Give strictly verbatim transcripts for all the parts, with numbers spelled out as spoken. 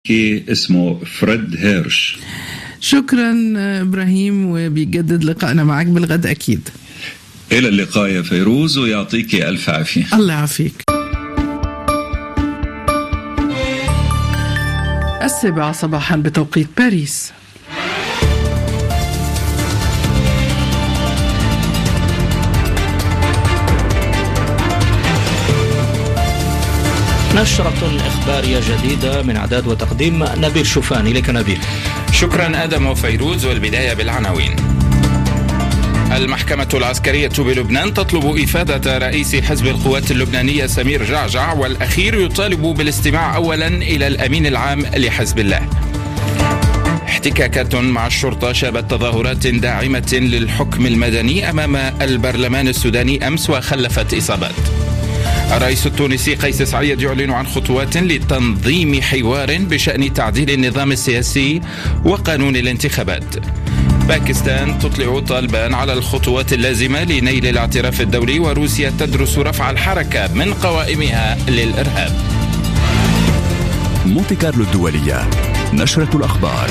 اسمه فريد هيرش. شكرا إبراهيم، وبيجدد لقائنا معك بالغد أكيد. إلى اللقاء يا فيروز، ويعطيك ألف عافية. الله يعافيك. السابعة صباحا بتوقيت باريس. نشرة إخبارية جديدة من إعداد وتقديم نبيل شوفاني. لك نبيل. شكرا آدم وفيروز، والبداية بالعناوين. المحكمة العسكرية بلبنان تطلب إفادة رئيس حزب القوات اللبنانية سمير جعجع، والأخير يطالب بالاستماع أولا إلى الأمين العام لحزب الله. احتكاكات مع الشرطة شابت تظاهرات داعمة للحكم المدني أمام البرلمان السوداني أمس وخلفت إصابات. الرئيس التونسي قيس سعيد يعلن عن خطوات لتنظيم حوار بشأن تعديل النظام السياسي وقانون الانتخابات. باكستان تطلع طالبان على الخطوات اللازمة لنيل الاعتراف الدولي، وروسيا تدرس رفع الحركة من قوائمها للإرهاب. مونتي كارلو الدولية، نشرة الأخبار.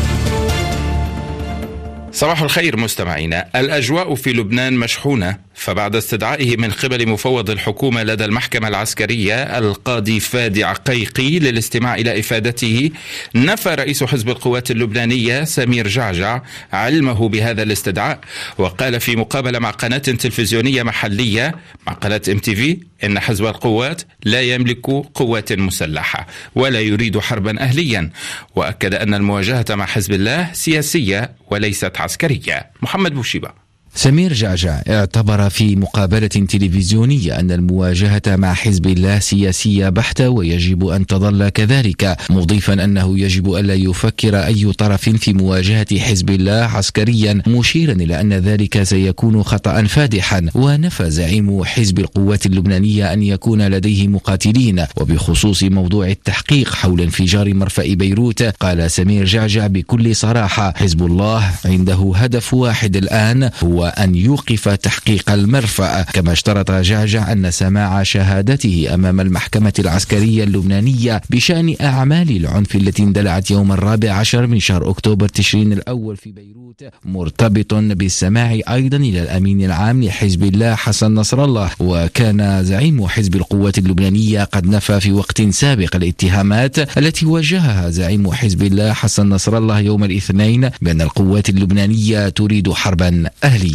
صباح الخير مستمعينا. الأجواء في لبنان مشحونة، فبعد استدعائه من قبل مفوض الحكومة لدى المحكمة العسكرية القاضي فادي عقيقي للاستماع إلى إفادته، نفى رئيس حزب القوات اللبنانية سمير جعجع علمه بهذا الاستدعاء، وقال في مقابلة مع قناة تلفزيونية محلية مع قناة ام تي في إن حزب القوات لا يملك قوات مسلحة ولا يريد حربا أهليا، وأكد أن المواجهة مع حزب الله سياسية وليست عسكرية. محمد بوشيبة. سمير جعجع اعتبر في مقابلة تلفزيونية أن المواجهة مع حزب الله سياسية بحتة ويجب أن تظل كذلك، مضيفا أنه يجب ألا يفكر أي طرف في مواجهة حزب الله عسكريا، مشيرا إلى أن ذلك سيكون خطأ فادحا. ونفى زعيم حزب القوات اللبنانية أن يكون لديه مقاتلين. وبخصوص موضوع التحقيق حول انفجار مرفأ بيروت، قال سمير جعجع بكل صراحة: حزب الله عنده هدف واحد الآن، هو وأن يوقف تحقيق المرفأ. كما اشترط جعجع أن سماع شهادته أمام المحكمة العسكرية اللبنانية بشأن أعمال العنف التي اندلعت يوم الرابع عشر من شهر أكتوبر تشرين الأول في بيروت مرتبط بالسماع أيضا إلى الأمين العام لحزب الله حسن نصر الله. وكان زعيم حزب القوات اللبنانية قد نفى في وقت سابق الاتهامات التي وجهها زعيم حزب الله حسن نصر الله يوم الاثنين بأن القوات اللبنانية تريد حربا أهلية.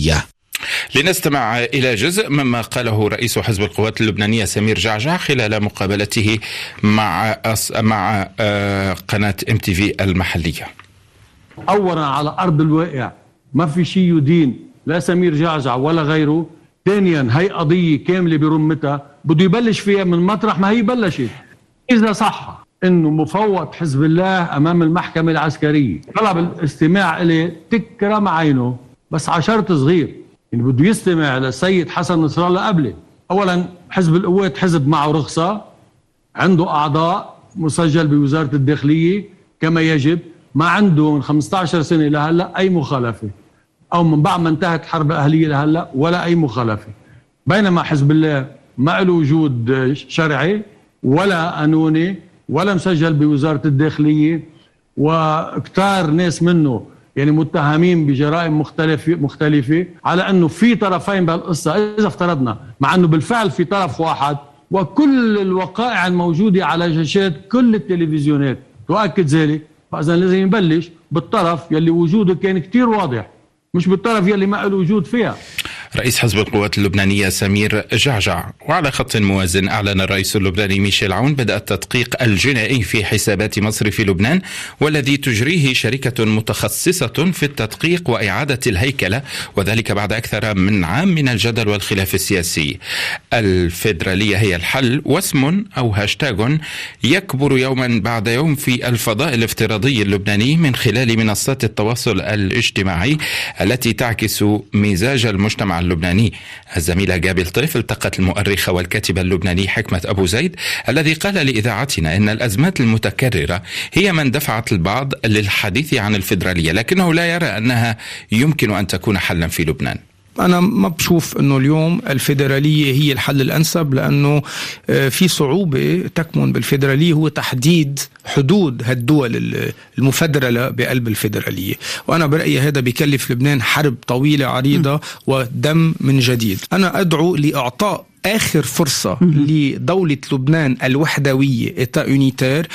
لنستمع إلى جزء مما قاله رئيس حزب القوات اللبنانية سمير جعجع خلال مقابلته مع مع قناة ام تي في المحلية. أولا على أرض الواقع ما في شيء يدين لا سمير جعجع ولا غيره. ثانيا هي قضية كاملة برمتها بده يبلش فيها من مطرح ما هي بلشت. إذا صح إنه مفوض حزب الله أمام المحكمة العسكرية طلب الاستماع إليه، تكرم عينه، بس على شرط صغير، يعني بده يستمع للسيد حسن نصر الله قبله. أولا حزب القوات حزب معه رخصة، عنده أعضاء مسجل بوزارة الداخلية كما يجب، ما عنده من خمسة عشر سنة لهلا أي مخالفة، أو من بعد ما انتهت حرب أهلية لهلا ولا أي مخالفة. بينما حزب الله ما له وجود شرعي ولا قانوني ولا مسجل بوزارة الداخلية، وكتار ناس منه يعني متهمين بجرائم مختلفة مختلفة على أنه في طرفين بهالقصة. إذا افترضنا مع أنه بالفعل في طرف واحد، وكل الوقائع الموجودة على شاشات كل التلفزيونات تؤكد ذلك، فإذا لازم يبلش بالطرف يلي وجوده كان كتير واضح، مش بالطرف يلي ما له وجود فيها. رئيس حزب القوات اللبنانية سمير جعجع. وعلى خط موازن، أعلن الرئيس اللبناني ميشيل عون بدء التدقيق الجنائي في حسابات مصرف لبنان، والذي تجريه شركة متخصصة في التدقيق وإعادة الهيكلة، وذلك بعد أكثر من عام من الجدل والخلاف السياسي. الفيدرالية هي الحل، واسم أو هاشتاج يكبر يوما بعد يوم في الفضاء الافتراضي اللبناني من خلال منصات التواصل الاجتماعي التي تعكس مزاج المجتمع اللبناني. الزميلة جابل طيف التقت المؤرخة والكاتبة اللبناني حكمة أبو زيد، الذي قال لإذاعتنا إن الأزمات المتكررة هي من دفعت البعض للحديث عن الفيدرالية، لكنه لا يرى أنها يمكن أن تكون حلا في لبنان. أنا ما بشوف أنه اليوم الفيدرالية هي الحل الأنسب، لأنه في صعوبة تكمن بالفيدرالية هو تحديد حدود هالدول المفدرلة بقلب الفيدرالية، وأنا برأيي هذا بيكلف لبنان حرب طويلة عريضة ودم من جديد. أنا أدعو لإعطاء آخر فرصة لدولة لبنان الوحدوية إتا يونيتير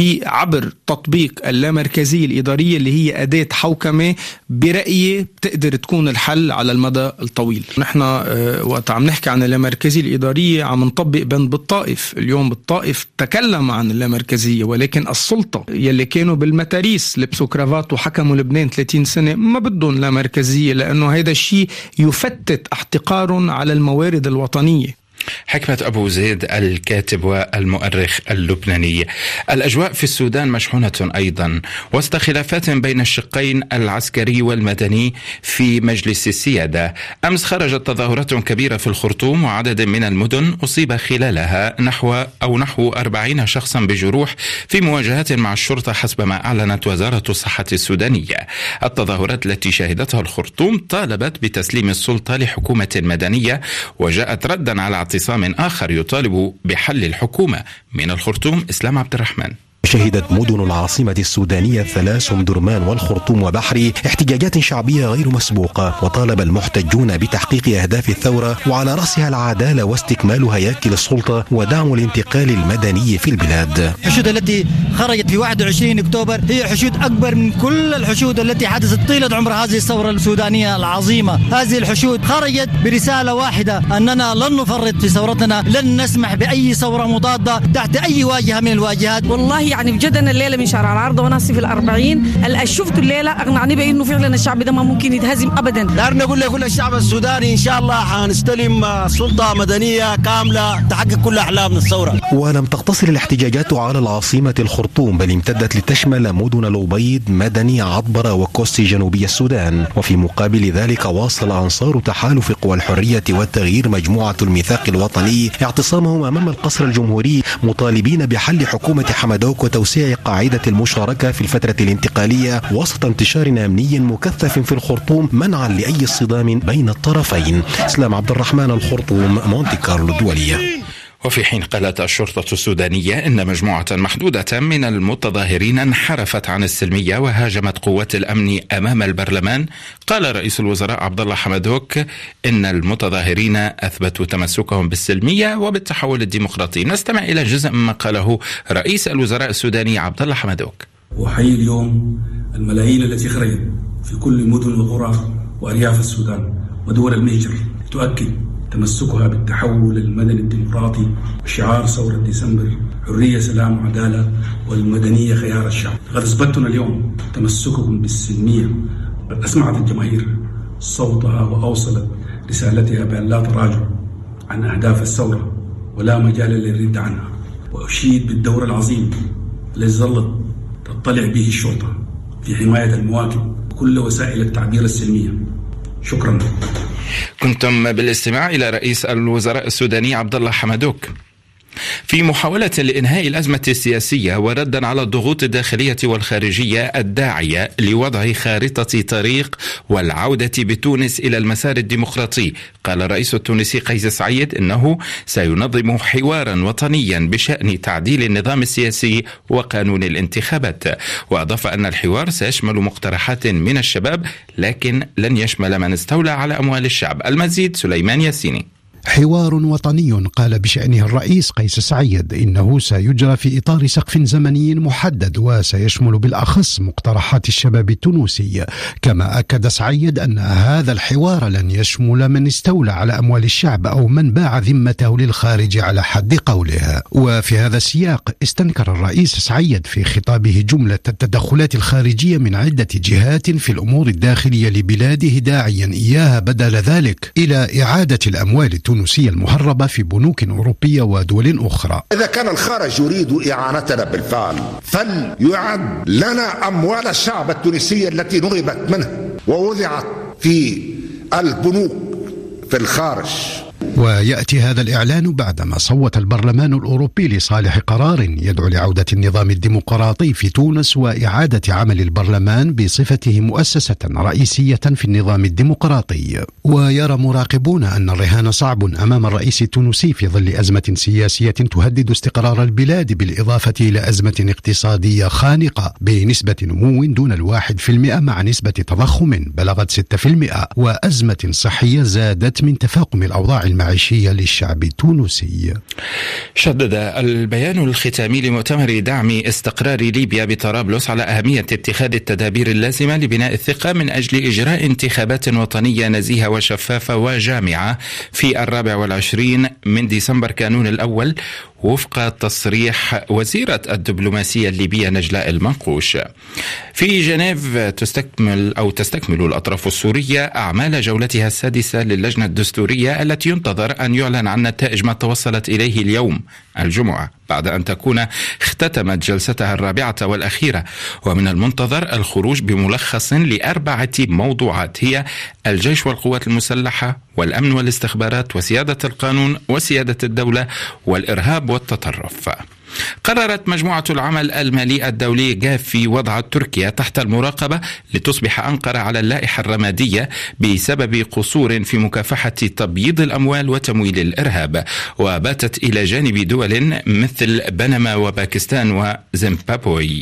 بعبر تطبيق اللامركزية الإدارية اللي هي أداة حوكمة برأيي بتقدر تكون الحل على المدى الطويل. نحن اه وقت عم نحكي عن اللامركزية الإدارية عم نطبق بند بالطائف. اليوم بالطائف تكلم عن اللامركزية، ولكن السلطة يلي كانوا بالمتاريس لبسوا كرافات وحكموا لبنان ثلاثين سنة ما بدهم لامركزية، لأنه هذا الشيء يفتت احتقار على الموارد الوطنية. حكمة أبو زيد الكاتب والمؤرخ اللبناني. الأجواء في السودان مشحونة أيضا وسط خلافات بين الشقين العسكري والمدني في مجلس السيادة. أمس خرجت تظاهرات كبيرة في الخرطوم وعدد من المدن أصيب خلالها نحو أو نحو أربعين شخصا بجروح في مواجهات مع الشرطة حسب ما أعلنت وزارة الصحة السودانية. التظاهرات التي شهدتها الخرطوم طالبت بتسليم السلطة لحكومة مدنية، وجاءت ردا على اعتصام آخر يطالب بحل الحكومة. من الخرطوم إسلام عبد الرحمن. شهدت مدن العاصمة السودانية الثلاث أم درمان والخرطوم وبحري احتجاجات شعبية غير مسبوقة، وطالب المحتجون بتحقيق أهداف الثورة وعلى رأسها العدالة واستكمال هياكل السلطة ودعم الانتقال المدني في البلاد. الحشود التي خرجت في واحد وعشرين أكتوبر هي حشود أكبر من كل الحشود التي حدثت طيلة عمر هذه الثورة السودانية العظيمة. هذه الحشود خرجت برسالة واحدة: أننا لن نفرط في ثورتنا، لن نسمح بأي ثورة مضادة تحت أي واجهة من الواجهات. والله يعني بجد أنا الليلة من شارع العرض وناسي في الأربعين اللي شفت الليلة أقنعني بأنه فعلا الشعب ده ما ممكن يتهزم أبدا. دار نقول لكل الشعب السوداني إن شاء الله حنستلم سلطة مدنية كاملة تحقق كل أحلامنا الثورة. ولم تقتصر الاحتجاجات على العاصمة الخرطوم، بل امتدت لتشمل مدن الأبيض، مدني، عطبرة وكوستي جنوبي السودان. وفي مقابل ذلك واصل أنصار تحالف قوى الحرية والتغيير مجموعة الميثاق الوطني اعتصامهم أمام القصر الجمهوري مطالبين بحل حكومة حمدوك وتوسيع قاعدة المشاركة في الفترة الانتقالية وسط انتشار أمني مكثف في الخرطوم منعا لأي صدام بين الطرفين. إسلام عبد الرحمن، الخرطوم، مونتي كارلو الدولية. وفي حين قالت الشرطة السودانية إن مجموعة محدودة من المتظاهرين انحرفت عن السلمية وهاجمت قوات الأمن أمام البرلمان، قال رئيس الوزراء عبد الله حمدوك إن المتظاهرين أثبتوا تمسكهم بالسلمية وبالتحول الديمقراطي. نستمع إلى جزء مما قاله رئيس الوزراء السوداني عبد الله حمدوك. وحي اليوم الملايين التي خرجت في كل مدن وقرى وأرياف السودان ودول المهجر تؤكد تمسكها بالتحول المدني الديمقراطي وشعار ثورة ديسمبر: حرية، سلام، وعدالة، والمدنية خيار الشعب. قد أثبتنا اليوم تمسككم بالسلمية. قد أسمعت الجماهير صوتها وأوصلت رسالتها بأن لا تراجع عن أهداف الثورة ولا مجال للرد عنها. وأشيد بالدور العظيم الذي ظلت تطلع به الشرطة في حماية المواكب وكل وسائل التعبير السلمية. شكرا. كنتم بالاستماع إلى رئيس الوزراء السوداني عبد الله حمدوك. في محاولة لإنهاء الأزمة السياسية وردا على الضغوط الداخلية والخارجية الداعية لوضع خارطة طريق والعودة بتونس إلى المسار الديمقراطي، قال الرئيس التونسي قيس سعيد إنه سينظم حوارا وطنيا بشأن تعديل النظام السياسي وقانون الانتخابات، وأضاف أن الحوار سيشمل مقترحات من الشباب لكن لن يشمل من استولى على أموال الشعب. المزيد سليمان ياسيني. حوار وطني قال بشأنه الرئيس قيس سعيد إنه سيجرى في إطار سقف زمني محدد وسيشمل بالأخص مقترحات الشباب التونسي. كما أكد سعيد أن هذا الحوار لن يشمل من استولى على أموال الشعب أو من باع ذمته للخارج على حد قوله. وفي هذا السياق استنكر الرئيس سعيد في خطابه جملة التدخلات الخارجية من عدة جهات في الأمور الداخلية لبلاده، داعيا إياها بدل ذلك إلى إعادة الأموال التونسية المهربة في بنوك أوروبية ودول أخرى. إذا كان الخارج يريد إعانتنا بالفعل فليعد لنا أموال الشعب التونسي التي نهبت منه ووضعت في البنوك في الخارج ويأتي هذا الإعلان بعدما صوت البرلمان الأوروبي لصالح قرار يدعو لعودة النظام الديمقراطي في تونس وإعادة عمل البرلمان بصفته مؤسسة رئيسية في النظام الديمقراطي. ويرى مراقبون أن الرهان صعب أمام الرئيس التونسي في ظل أزمة سياسية تهدد استقرار البلاد، بالإضافة إلى أزمة اقتصادية خانقة بنسبة نمو دون الواحد في المئة مع نسبة تضخم بلغت ستة في المئة، وأزمة صحية زادت من تفاقم الأوضاع المعيشية للشعب التونسي. شدد البيان الختامي لمؤتمر دعم استقرار ليبيا بطرابلس على أهمية اتخاذ التدابير اللازمة لبناء الثقة من أجل إجراء انتخابات وطنية نزيهة وشفافة وجامعة في الرابع والعشرين من ديسمبر كانون الأول، وفق تصريح وزيرة الدبلوماسية الليبية نجلاء المنقوش. في جنيف تستكمل أو تستكمل الأطراف السورية أعمال جولتها السادسة للجنة الدستورية التي ينتظر أن يعلن عن نتائج ما توصلت إليه اليوم الجمعة، بعد أن تكون اختتمت جلستها الرابعة والأخيرة. ومن المنتظر الخروج بملخص لأربعة موضوعات هي الجيش والقوات المسلحة والأمن والاستخبارات وسيادة القانون وسيادة الدولة والإرهاب والتطرف. قررت مجموعة العمل المالي الدولي جافي وضع تركيا تحت المراقبة لتصبح أنقرة على اللائحة الرمادية بسبب قصور في مكافحة تبييض الأموال وتمويل الإرهاب، وباتت إلى جانب دول مثل بنما وباكستان وزيمبابوي.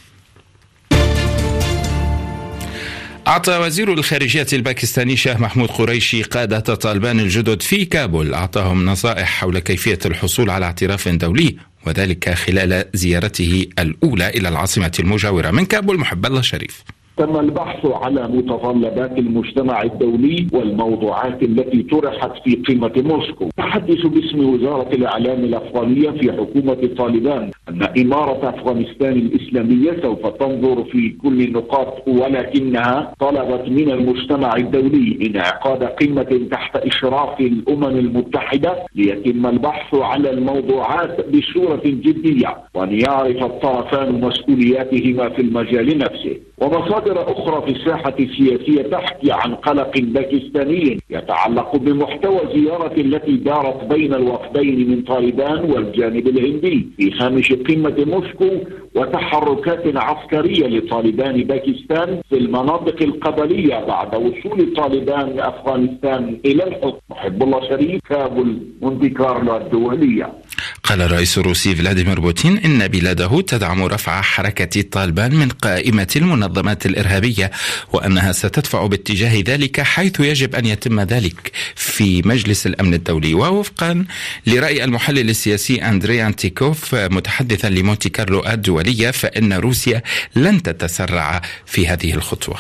أعطى وزير الخارجية الباكستاني شاه محمود قريشي قادة طالبان الجدد في كابول أعطاهم نصائح حول كيفية الحصول على اعتراف دولي، وذلك خلال زيارته الأولى إلى العاصمة المجاورة من كابول. محب الله شريف. تم البحث على متطلبات المجتمع الدولي والموضوعات التي طرحت في قمة موسكو. تحدث باسم وزارة الإعلام الأفغانية في حكومة طالبان أن إمارة أفغانستان الإسلامية سوف تنظر في كل النقاط، ولكنها طلبت من المجتمع الدولي انعقاد قمة تحت إشراف الأمم المتحدة ليتم البحث على الموضوعات بصورة جدية، وأن يعرف الطرفان مسؤولياتهما في المجال نفسه. ومصادر أخرى في الساحة السياسية تحكي عن قلق باكستاني يتعلق بمحتوى الزيارة التي دارت بين الوفدين من طالبان والجانب الهندي في هامش قمة موسكو، وتحركات عسكرية لطالبان باكستان في المناطق القبلية بعد وصول طالبان أفغانستان إلى الحكم. محب الله شريف، كابول، مونتي كارلو الدولية. قال الرئيس الروسي فلاديمير بوتين إن بلاده تدعم رفع حركة طالبان من قائمة المنظمات الإرهابية، وأنها ستدفع باتجاه ذلك حيث يجب أن يتم ذلك في مجلس الأمن الدولي. ووفقا لرأي المحلل السياسي أندري أنتيكوف متحدثا لمونتي كارلو الدولية، فإن روسيا لن تتسرع في هذه الخطوة.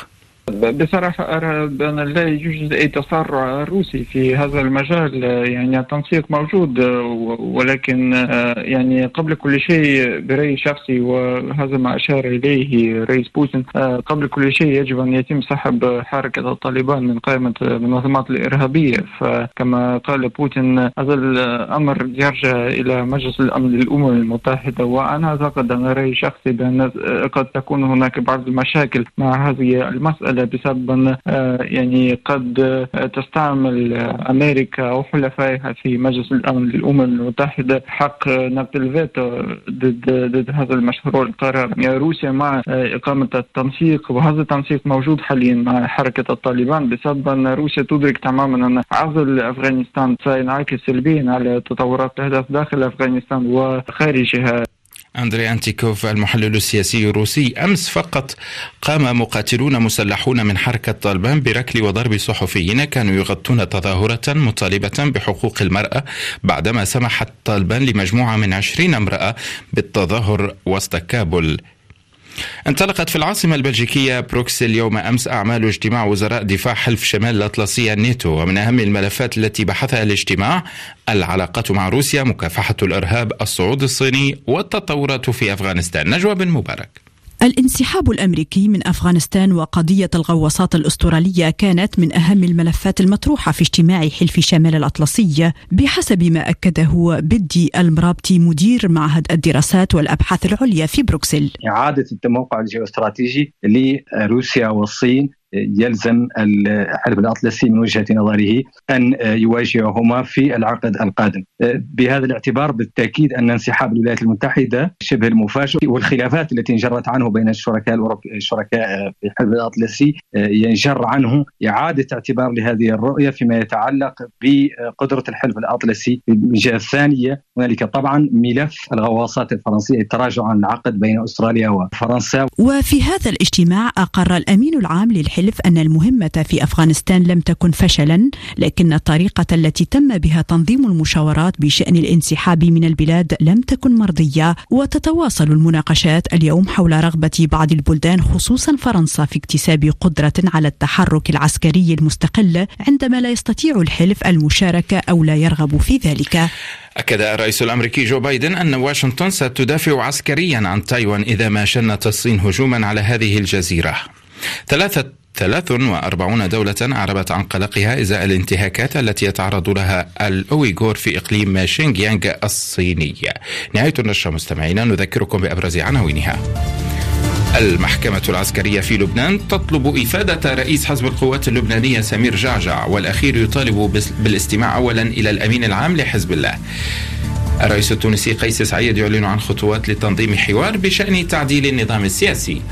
بصراحة أرى بأن لا يوجد أي تسرع روسي في هذا المجال، يعني التنسيق موجود، ولكن يعني قبل كل شيء برأي شخصي، وهذا ما أشار إليه رئيس بوتين، قبل كل شيء يجب أن يتم سحب حركة الطالبان من قائمة المنظمات الإرهابية. فكما قال بوتين هذا الأمر يرجع إلى مجلس الأمن للأمم المتحدة، وأنا أعتقد أن رأي شخصي بأن قد تكون هناك بعض المشاكل مع هذه المسألة بسبب أن يعني قد تستعمل أمريكا أو حلفائها في مجلس الأمن للأمم المتحدة حق نقد الفيتو ضد ضد هذا المشروع القرار. يعني روسيا مع إقامة التنسيق، وهذا التنسيق موجود حاليا مع حركة الطالبان، بسبب أن روسيا تدرك تماما أن عزل أفغانستان سينعكس سلبيا على تطورات الأحداث داخل أفغانستان وخارجها. أندري أنتيكوف المحلل السياسي الروسي. أمس فقط قام مقاتلون مسلحون من حركة طالبان بركل وضرب صحفيين كانوا يغطون تظاهرة مطالبة بحقوق المرأة، بعدما سمحت طالبان لمجموعة من عشرين امرأة بالتظاهر وسط كابول. انطلقت في العاصمة البلجيكية بروكسل يوم أمس أعمال اجتماع وزراء دفاع حلف شمال الأطلسي الناتو، ومن أهم الملفات التي بحثها الاجتماع العلاقات مع روسيا، مكافحة الإرهاب، الصعود الصيني والتطورات في أفغانستان. نجوى بن مبارك. الانسحاب الأمريكي من أفغانستان وقضية الغواصات الأسترالية كانت من أهم الملفات المطروحة في اجتماع حلف شمال الأطلسي، بحسب ما أكده بدي المرابطي مدير معهد الدراسات والأبحاث العليا في بروكسل. إعادة التموقع الجيوستراتيجي لروسيا والصين يلزم الحلف الأطلسي من وجهة نظره أن يواجههما في العقد القادم. بهذا الاعتبار بالتأكيد أن انسحاب الولايات المتحدة شبه المفاجئ، والخلافات التي انجرت عنه بين الشركاء الأوروبي الشركاء في الحلف الأطلسي ينجر عنه إعادة اعتبار لهذه الرؤية فيما يتعلق بقدرة الحلف الأطلسي. من الجهة الثانية هنالك طبعا ملف الغواصات الفرنسية، التراجع عن العقد بين أستراليا وفرنسا. وفي هذا الاجتماع أقر الأمين العام للحلف أن المهمة في أفغانستان لم تكن فشلا، لكن الطريقة التي تم بها تنظيم المشاورات بشأن الانسحاب من البلاد لم تكن مرضية. وتتواصل المناقشات اليوم حول رغبة بعض البلدان خصوصا فرنسا في اكتساب قدرة على التحرك العسكري المستقل عندما لا يستطيع الحلف المشاركة أو لا يرغب في ذلك. أكد الرئيس الأمريكي جو بايدن أن واشنطن ستدافع عسكريا عن تايوان إذا ما شنت الصين هجوما على هذه الجزيرة. ثلاثة ثلاث وأربعون دولة أعربت عن قلقها إزاء الانتهاكات التي يتعرض لها الأويغور في إقليم شينجيانغ الصيني. نهاية النشرة مستمعينا، نذكركم بأبرز عناوينها. المحكمة العسكرية في لبنان تطلب إفادة رئيس حزب القوات اللبنانية سمير جعجع، والأخير يطالب بالاستماع أولا إلى الأمين العام لحزب الله. الرئيس التونسي قيس سعيد يعلن عن خطوات لتنظيم حوار بشأن تعديل النظام السياسي.